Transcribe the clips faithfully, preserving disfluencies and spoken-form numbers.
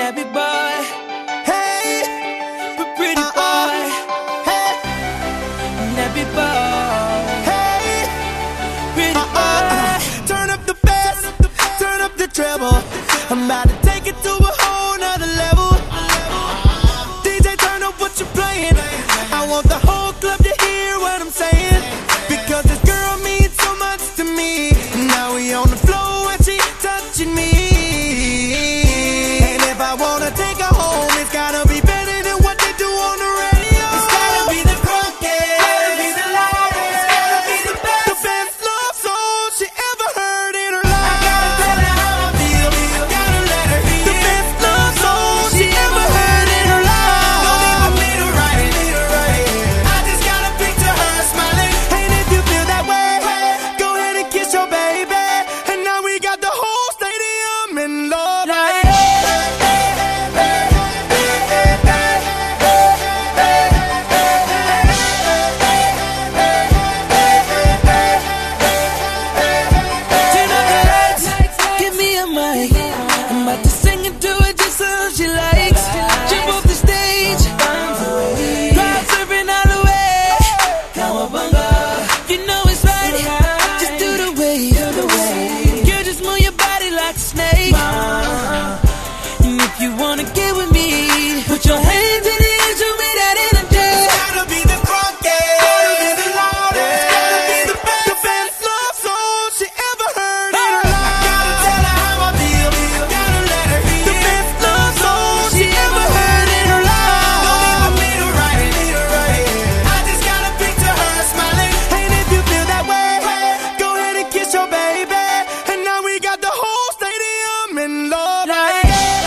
nappy boy. Hey, but pretty uh, boy. uh, hey, nappy boy. hey, Pretty uh, boy. uh, uh. Turn up the bass, turn up the treble. I'm about to take it to a whole nother level. D J, turn up what you're playing. I want the whole club to hear what I'm saying, because this girl means so much to me. Now we on the floor and she touching me. And if I wanna take her home, it's gotta be better than what they do on the radio. It's gotta be the drunkest, gotta be the loudest, gotta be the best, the best love song she ever heard in her life. I gotta tell her how I feel, gotta let her hear the best love song she ever heard in her life. No need for me to write it, need to write it. I just gotta picture her smiling. And if you feel that way, go ahead and kiss your baby. And now we got the whole stadium in love. Like, turn up the lights, give me a mic. I'm about to sing and do it just so she likes. Jump off the stage, crowd surfing all the way. Cowabunga, you know it's right. Just do the wave, girl, just move your body like a snake. And if you wanna get with me, put your hands in the air, show me that energy. gotta be the drunkest, gotta be the loudest, gotta be the best, the best love song she ever heard in her life. I gotta tell her how I feel, gotta let her hear the best love song she ever heard in her life. No need for me to write it, need to write it. I just gotta picture her smiling. And if you feel that way, go ahead and kiss your baby. And now we got the whole stadium in love. Like,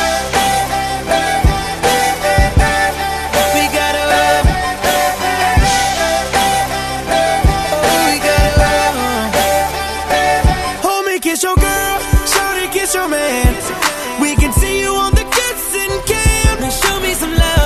We gotta love, oh, we gotta love. hold me, kiss your girl, shawty, kiss your man. We can see you on the kissing cam. Now show me some love.